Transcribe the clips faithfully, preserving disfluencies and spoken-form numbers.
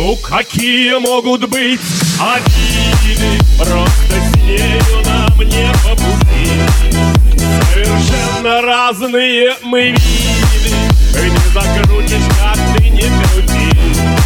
Ну какие могут быть обиды? Просто с нею нам не по пути. Совершенно разные мы виды. Не закрутишь, как ты не крути.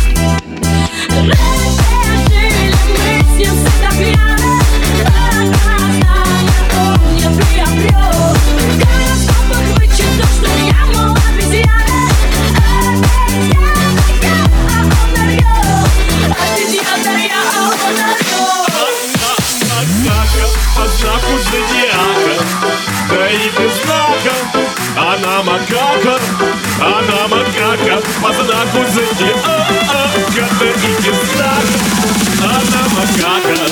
Раньше жили мы с ним всегда пьяны. Наказание он мне приобрел. В гороскопах вычитал, что я, мол, обезьяна. Обезьяна я, а он орёл. Обезьяна я, а он орёл. Однако по знаку зодиака, да и без знака. Она макака, она макака, по знаку зодиака, да и без знака. Она макака.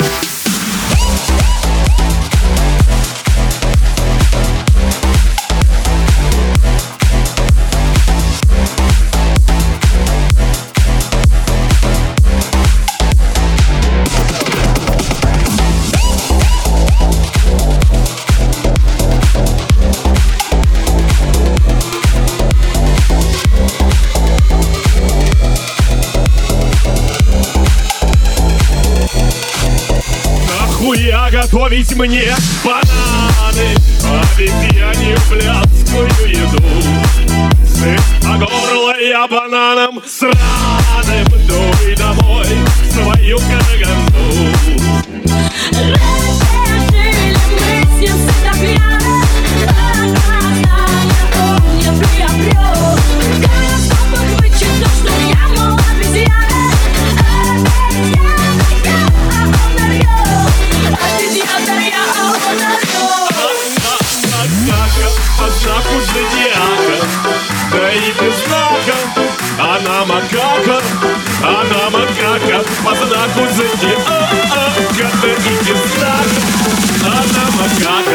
Нахуя готовить мне бананы, обезьянью блядскую еду? Сыт по горло я бананом сраным, дуй домой в свою караганду. Раньше жили мы с ним всегда пьяны. Наказание он мне приобрел. В гороскопах вычитал, что я, мол, обезьяна. Обезьяна я, а он орёл. Обезьяна я, а он орёл. Однако по знаку зодиака, да и без знака. Она макака, она макака, по знаку зодиака, да и без знака. Она макака.